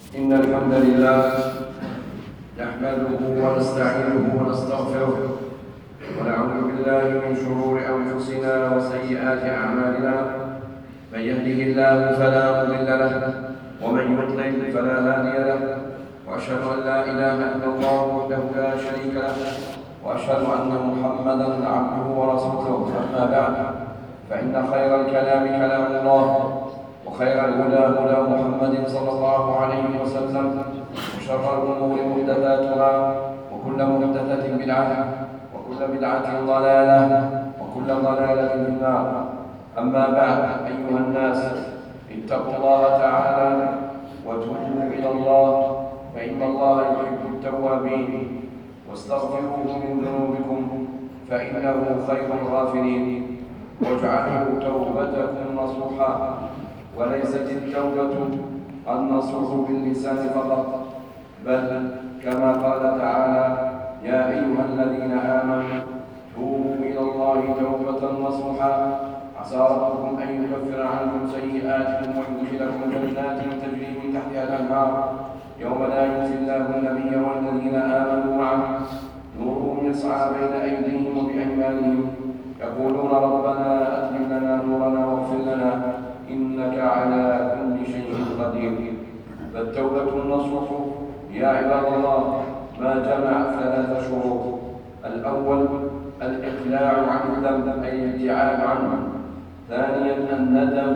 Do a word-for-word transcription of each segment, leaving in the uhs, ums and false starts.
إن الحمد لله نحمده ونستعينه ونستغفره ونعوذ بالله من شرور أنفسنا وسيئات أعمالنا. من يهده الله فلا مضل له ومن يضلل فلا هادي له، وأشهد أن لا إله إلا الله وحده لا شريك له، وأشهد أن محمدا عبده ورسوله. أما بعد، فإن خير الكلام كلام الله، وخير الهدى هدى محمد صلى الله عليه وسلم، وشر الأمور محدثاتها، وكل محدثة بدعة، وكل بدعة ضلالة، وكل ضلالة في النار. أما بعد، أيها الناس، اتقوا الله تعالى وتوبوا إلى الله، فإن الله يحب التوابين، واستغفروه من ذنوبكم فإنه خير الغافرين، واجعلوا توبتكم نصوحا. وليست التوبة النصوح باللسان فقط، بل كما قال تعالى: يا أيها الذين آمنوا توبوا إلى الله توبة نصوحا عسى ربكم أن يكفر عنكم سيئاتكم ويدخلكم جنات تجري من تحتها الأنهار يوم لا يخزي الله النبي والذين آمنوا معه نورهم يسعى بين أيديهم وبأيمانهم يقولون ربنا أتمم لنا نورنا واغفر لنا إنك على كل شيء قدير. فالتوبة النصوح يا عباد الله ما جمع ثلاث شروط: الأول الإقلاع عن الذنب أي الابتعاد عنه، ثانيا الندم،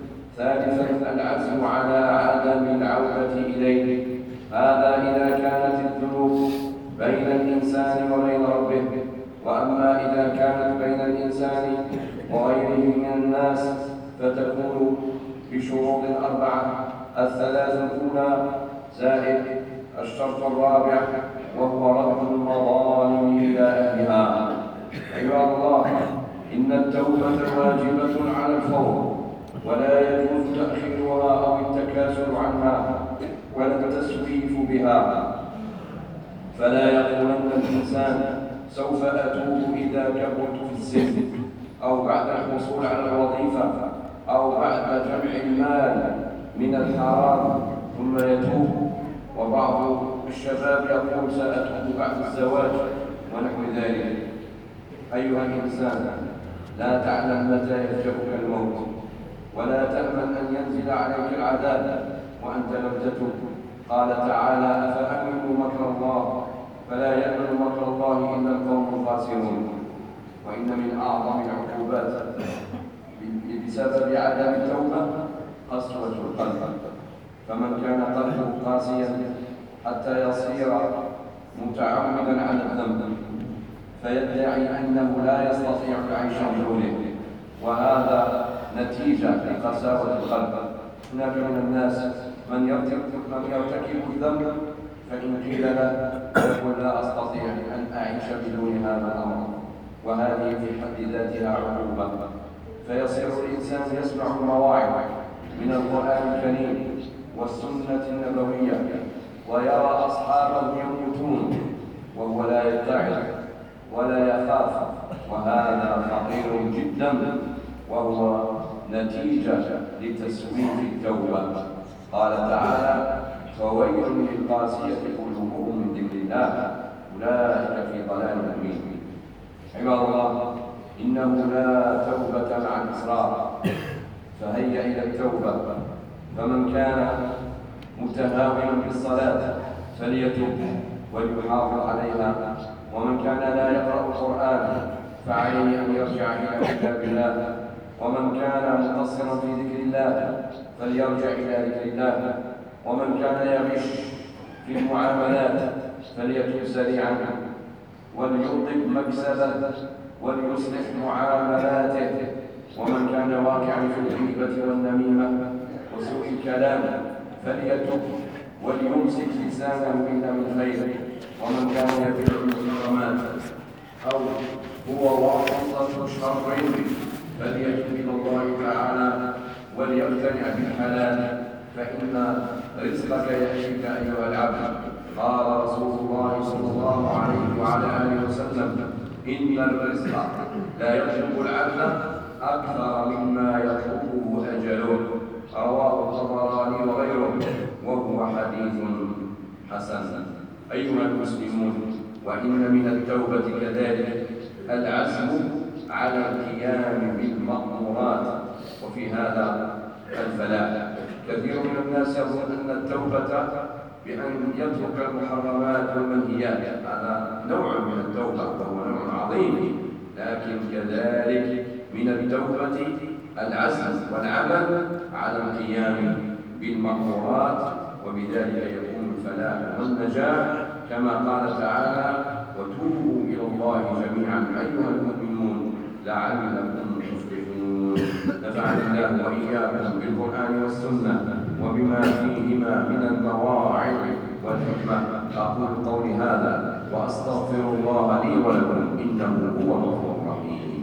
ثالثا العزم على عدم العودة إليه. هذا إذا كانت الذنوب بين الإنسان وبين ربه. وأما إذا كانت بين الإنسان وغيره من الناس فتكون بشروط أربعة: الثلاث الأولى زائد الشرط الرابع، وهو رد المظالم إلى أهلها. عباد الله، إن التوبة واجبة على الفور، ولا يجوز تأخيرها أو التكاسل عنها ولا التسويف بها. فلا يقولن الإنسان سوف أتوب إذا كبرت في السن، أو بعد الحصول على الوظيفة، أو بعد جمع المال من الحرام ثم يتوب. وبعض الشباب يقول سأتوب بعد الزواج ونحو ذلك. أيها الإنسان، لا تعلم متى يفجأك الموت، ولا تأمن أن ينزل عليك العذاب وأنت لم تتب. قال تعالى: أفأمنوا مكر الله فلا يأمن مكر الله إلا القوم الخاسرون. وإن من أعظم العقوبات بسبب عدم التوبة قسوة القلب، فمن كان قلبه قاسيا حتى يصير متعودا على الذنب فيدعي أنه لا يستطيع العيش بدونه، وهذا نتيجة لقساوة القلب. هناك من الناس من يرتكب الذنب فإن قيل له يقول: لا أستطيع أن أعيش بدون هذا الأمر، وهذه في حد ذاتها عقوبة. فيصير الإنسان يسمع المواعظ من القرآن الكريم والسنة النبوية ويرى أصحابه يموتون وهو لا يتعظ ولا يخاف، وهذا خطير جدا، وهو نتيجة لتسويف التوبة. قال تعالى: فويل للقاسية قلوبهم من ذكر الله أولئك في ضلال مبين. عباد الله، إنه لا توبة عن إصرار، فهيا إلى التوبة. فمن كان متهاونا بالصلاة فليتوب وليحافظ عليها، ومن كان لا يقرأ القرآن فعليه أن يرجع إلى كتاب الله، ومن كان مقصرا في ذكر الله فليرجع إلى ذكر الله، ومن كان يغش في المعاملات فليتوب سريعا وليطلب مكسبه وليصلح معاملاته، ومن كان واقعا في الغيبة والنميمة وسوء الكلام فليتوب وليمسك لسانه إلا من خير، ومن كان يبيع المحرمات أو هو واسطة الشرين فليتوب إلى الله تعالى وليقتنع بالحلال، فإن رزقك يأتيك أيها العبد. قال رسول الله صلى الله عليه وعلى آله وسلم: إن الرزق لا يطلب العبد أكثر مما يطلبه أجله. رواه الطبراني وغيره، وهو حديث حسن. أيها المسلمون، وإن من التوبة كذلك العزم على القيام بالمأمورات، وفي هذا الفلاح. كثير من الناس يظن أن التوبة بأن يترك المحرمات والمنهيات، هذا نوع من التوبة وهو نوع عظيم، لكن كذلك من التوبة العزم والعمل على القيام بالمأمورات، وبذلك يكون الفلاح والنجاح، كما قال تعالى: وتوبوا إلى الله جميعا أيها المؤمنون لعلكم تفلحون. نفعني الله وإياكم بالقرآن والسنة وبما فيهما من المواعظ والحكمة. أقول قولي هذا وأستغفر الله لي ولكم، إنه هو الغفور الرحيم.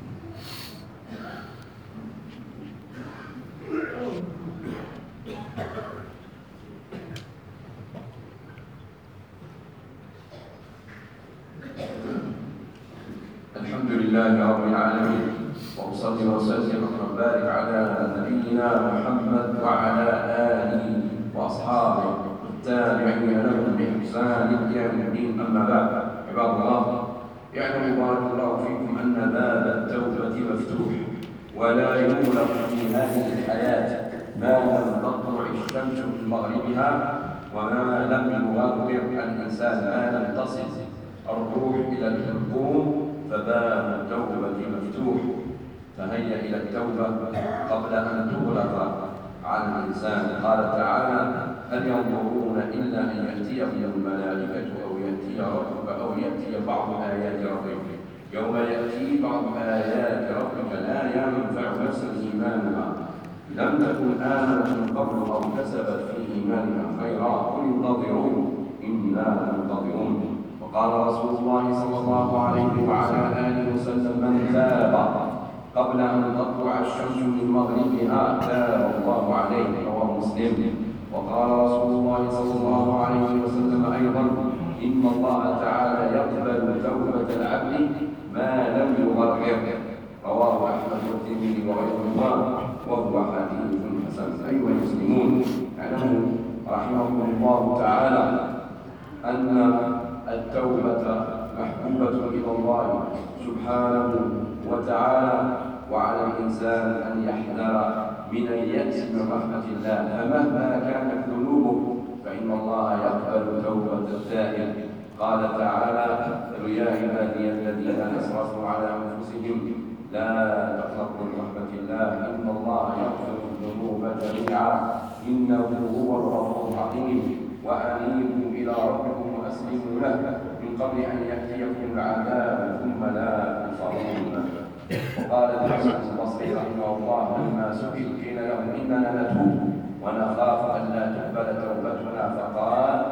الحمد لله رب العالمين، وأصلي وأسلم وبارك على نبينا محمد وعلى آله وأصحابه التابعين لهم بإحسان إلى يوم الدين. أما بعد، عباد الله، يعلم بارك الله فيكم أن باب التوبة مفتوح، ولا يغلق في هذه الحياة ما لم تطلع الشمس من مغربها، وما لم يغرر الإنسان، ما لم تصل الروح إلى الحلقوم، فباب التوبة مفتوح. فهيا إلى التوبة قبل أن تغلق على الإنسان. قال تعالى: هل ينظرون إلا أن يأتيهم الملائكة أو يأتي ربك أو يأتي بعض آيات ربك. يوم يأتي بعض آيات ربك لا ينفع نفسا إيمانها لم تكن آمنت من قبل أو كسبت في إيمانها خيرا قل انتظروا إنا منتظرون. وقال رسول الله صلى الله عليه وعلى آله وسلم: من تاب قبل أن تطلع الشمس من مغربها تاب الله عليه، رواه مسلم. وقال رسول الله صلى الله عليه وسلم أيضا: إن الله تعالى يقبل توبة العبد ما لم يغرر، رواه أحمد والترمذي وغيرهما، وهو حديث حسن. أيها المسلمون، اعلموا رحمكم الله تعالى أن التوبة محبوبة إلى الله سبحانه وتعالى، وعلى الإنسان أن يحذر من اليأس من رحمة الله، فمهما كانت ذنوبه فإن الله يقبل توبة التائب. قال تعالى: يا عبادي الذين أسرفوا على أنفسهم لا تقنطوا من رحمة الله إن الله يغفر الذنوب جميعا إنه هو الغفور الرحيم، وأنيبوا إلى ربكم وأسلموا له من قبل أن يأتيكم العذاب ثم لا تنصرون. وقال الحسن البصري رحمه الله لما سئل قيل له: إننا نتوب ونخاف أن لا تقبل توبتنا، فقال: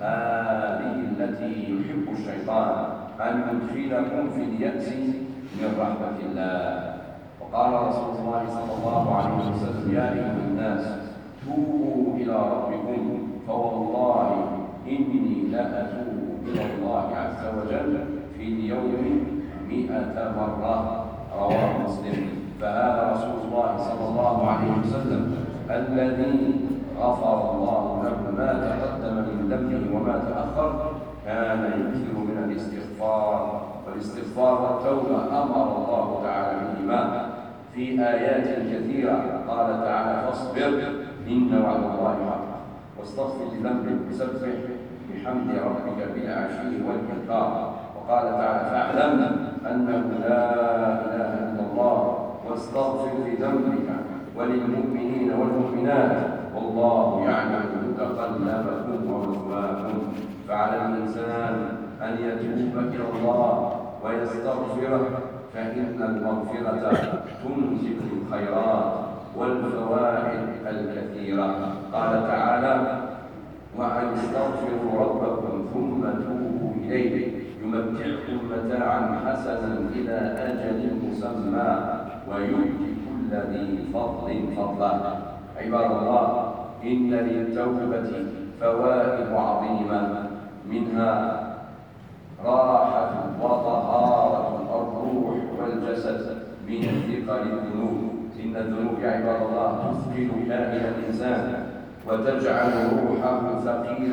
هذه التي يحب الشيطان أن يدخلكم في اليأس من رحمة الله. وقال رسول الله صلى الله عليه وسلم: يا أيها الناس توبوا إلى ربكم فوالله إني لأتوب إلى الله عز وجل في اليوم مئة مرة، رواه مسلم. فهذا رسول الله صلى الله عليه وسلم الذي غفر الله له ما تقدم من ذنبه وما تأخر كان يكثر من الاستغفار، والاستغفار والتوبة أمر الله تعالى بهما في آيات كثيرة. قال تعالى: فاصبر إن وعد الله حق واستغفر لذنبك وسبح بحمد ربك بالعشي والإبكار. وقال تعالى: فاعلم أنه لا إله إلا الله واستغفر لذنبك وللمؤمنين والمؤمنات والله يعلم متقلبكم ومثواكم. فعلى الإنسان أن يتوب إلى الله ويستغفره، فإن المغفرة تنزل الخيرات والفوائد الكثيرة. قال تعالى: وأن استغفروا ربكم ثم توبوا إليه يمتعكم متاعا حسنا إلى أجل مسمى ويؤتي كل ذي فضل فضله. عباد الله، إن للتوبة فوائد عظيمة، منها راحة وطهارة الروح والجسد من ثقل الذنوب. إن الذنوب يا عباد الله تثقل كائن الإنسان وتجعل روحه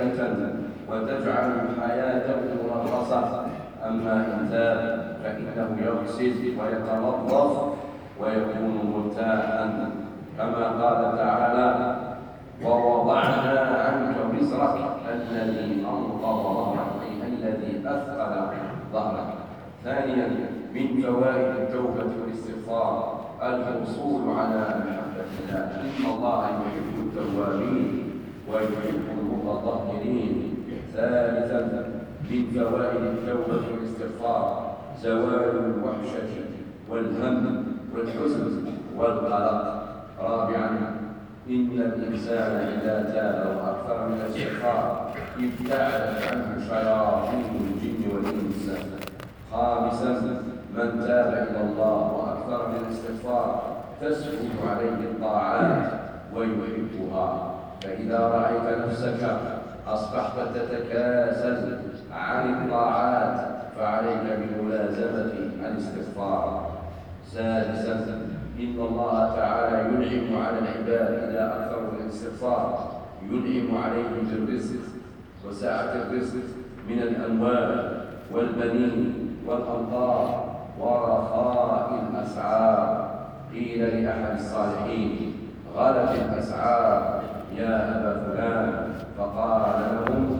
سهلة وتجعل حياته مرخصة. أما إن تاب فإنه يغسل ويتنظف ويكون مرتاحا، كما قال تعالى: ووضعنا عنك وزرك الذي أنقض ظهرك، أي الذي أثقل ظهرك. ثانيا من فوائد التوبة والاستغفار الحصول على محبة الله، إن الله يحب التوابين ويحب المتطهرين. ثالثا من فوائد التوبة والاستغفار زوال الوحشة والهم والحزن والقلق. رابعا إن الإنسان إذا تاب وأكثر من الاستغفار ابتعدت عنه شياطين الجن والإنس. خامسا من تاب إلى الله وأكثر من الاستغفار تسهل عليه الطاعات ويحبها. فإذا رأيت نفسك أصبحت تتكاسل عن الطاعات فعليك بملازمة الاستغفار. سادسا إن الله تعالى ينعم على العباد إذا أكثروا من الاستغفار، ينعم عليهم بالرزق وسعة الرزق من الأموال والبنين والأمطار ورخاء الأسعار. قيل لأحد الصالحين: غلت الأسعار يا أبا فلان، فقال لهم: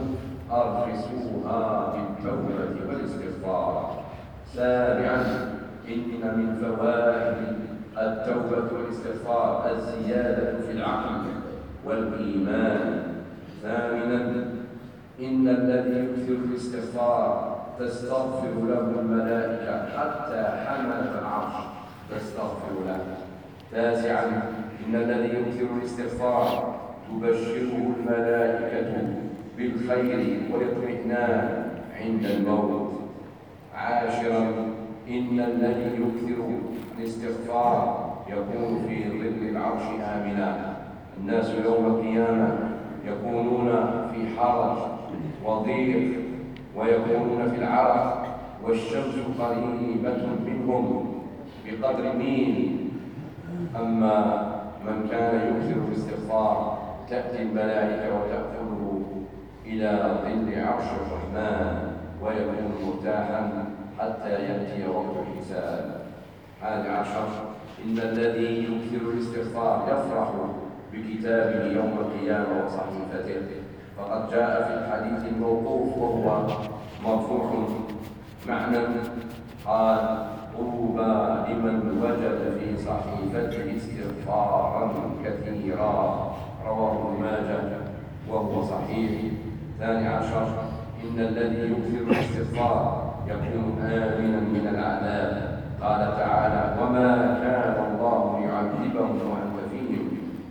أرخصوها بالتوبة والاستغفار. سابعا إن من فوائد التوبة والاستغفار الزيادة في العقل والإيمان. ثامنا إن الذي يكثر الاستغفار تستغفر له الملائكة حتى حملة العرش تستغفر له. تاسعا إن الذي يكثر الاستغفار تبشره الملائكة بالخير والاطمئنان عند الموت. عاشرا إن الذي يكثر الاستغفار يكون في ظل العرش آمنا. الناس يوم القيامة يكونون في حرج وضيق ويكونون في العرق والشمس قريبة منهم بقدر ميل. أما من كان يكثر الاستغفار تأتي الملائكة وتأخذه إلى ظل عرش الرحمن ويكون مرتاحا حتى يأتي وقت الحساب. الحادي عشر إن الذي يكثر الاستغفار يفرح بكتابه يوم القيامة وصحيفته، فقد جاء في الحديث الموقوف وهو مرفوع معنى قال: طوبى لمن وجد في صحيفته استغفارا كثيرا، رواه ابن ماجه وهو صحيح. ثاني عشر إن الذي يكثر الاستغفار يكون آمنا من العذاب. قال تعالى: وما كان الله يعذبهم وأنت فيهم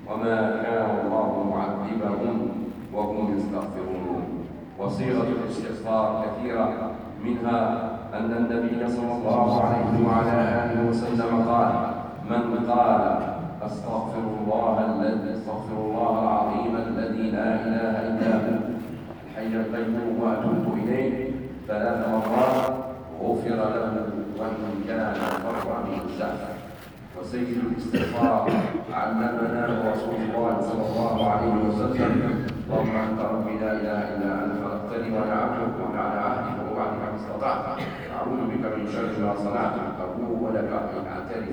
وما كان الله معذبهم وهم يستغفرون. وصيغة الاستغفار كثيرة، منها أن النبي صلى الله عليه وعلى آله وسلم قال: من قال أستغفر الله الذي أستغفر الله العظيم الذي لا إله إلا هو الحي القيوم وأتوب إليه ثلاث مرات غفر له وإن كان فرع من الزحف. وسيد الاستغفار علمنا رسول الله صلى الله عليه وسلم: اللهم أنت ربي لا إله إلا أنت خلقتني وأنا عبدك وأنا على عهدك ووعدك ما استطعت، أعوذ بك من شر ما صنعت، أبوء لك أعترف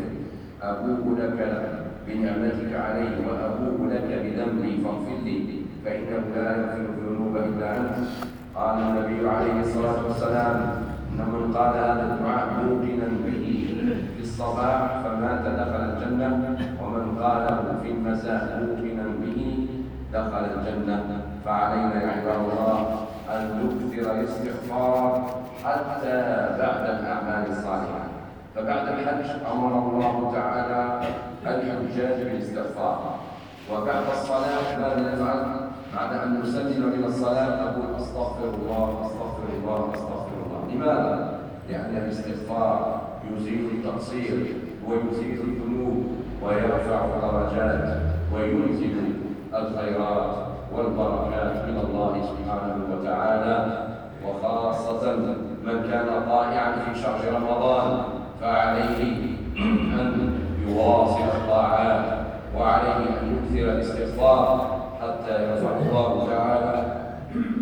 أبوء لك بنعمتك علي وأبوء لك بذنبي فاغفر لي فإنه لا يغفر الذنوب إلا أنت. قال النبي عليه الصلاة والسلام: إن من قال هذا الدعاء موقنا به في الصباح فمات دخل الجنة، ومن قاله في المساء موقنا به دخل الجنة. فعلينا يا عباد الله أن نكثر الاستغفار حتى بعد الأعمال الصالحة. فبعد الحج أمر الله تعالى الحجاج بالاستغفار، وبعد الصلاة ماذا نفعل؟ بعد أن نسلم إلى الصلاة نقول: أستغفر الله أستغفر الله أستغفر الله. لماذا؟ لأن الاستغفار يزيل التقصير ويزيل الذنوب ويرفع الدرجات وينزل الخيرات والبركات من الله سبحانه وتعالى. وخاصة من كان طائعا في شهر رمضان فعليه أن يواصل الطاعات وعليه أن يكثر الاستغفار حتى يرفع الله تعالى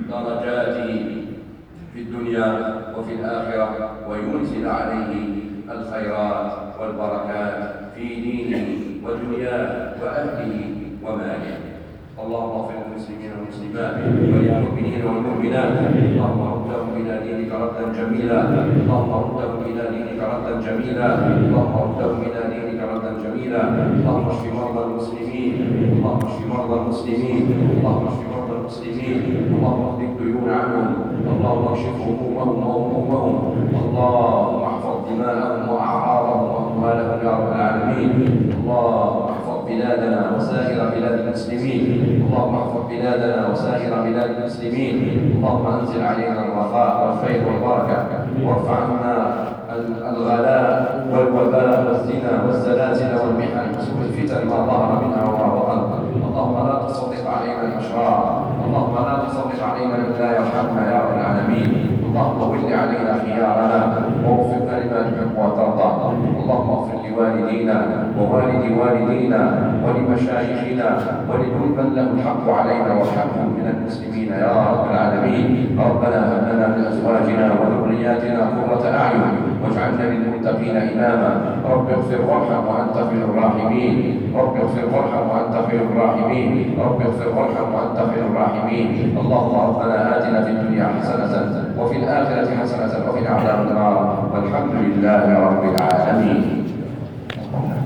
الدنيا وفي الآخرة، وينزل عليه الخيرات والبركات في دينه ودنياه وأهله وماله. اللهم اغفر للمسلمين والمسلمات وللمؤمنين والمؤمنات، اللهم ردهم الى دينك ردا جميلا، اللهم ردهم الى دينك ردا جميلا، اللهم ردهم الى دينك ردا جميلا. اللهم اشف مرضى المسلمين، اللهم اشف مرضى المسلمين، اللهم اشف مرضى المسلمين، اللهم اقض الديون عنهم، اللهم اكشف همومهم وهمومهم، اللهم احفظ دماءهم واعراضهم واموالهم يا رب العالمين. اللهم احفظ بلادنا وسائر بلاد المسلمين، اللهم احفظ بلادنا وسائر بلاد المسلمين، اللهم انزل علينا الرخاء والخير والبركه، وارفع عنا الغلاء والوباء والزنا والزلازل والمحن وسوء الفتن ما ظهر منها وما بطن. اللهم لا تسلط علينا الاشرار، اللهم لا تسلط علينا من لا يرحمنا يا رب العالمين. اللهم ول علينا خيارنا ووفقنا لما تحب وترضى. اللهم اغفر لوالدينا ووالد والدينا ولمشايخنا ولكل من له الحق علينا وارحمهم من المسلمين يا رب العالمين. ربنا هب لنا من ازواجنا وذرياتنا قرة اعين واجعلنا للمتقين اماما. رب اغفر وارحم وانت خير الراحمين، رب اغفر وارحم وانت خير الراحمين، رب اغفر وارحم وانت خير الراحمين. اللهم ربنا آتنا في الدنيا حسنة وفي الآخرة حسنة وقنا عذاب النار، والحمد لله رب العالمين.